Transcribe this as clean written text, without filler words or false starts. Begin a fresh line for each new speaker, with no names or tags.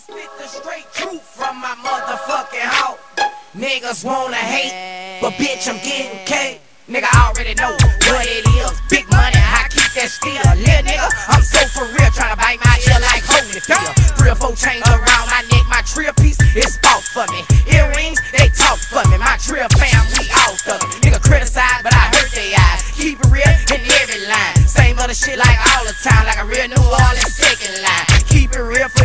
Spit the straight truth from my motherfucking heart. Niggas wanna hate, but bitch, I'm getting K. Nigga, I already know what it is. Big money, I keep that steel. Little nigga, I'm so for real, tryna bite my ear like Holyfield. 3 or 4 chains around my neck, my trill piece is bought for me. Earrings, they talk for me. My trill fam, we out of it. Nigga criticize, but I hurt they eyes. Keep it real in every line. Same other shit like all the time, like a real New Orleans second line. Keep it real.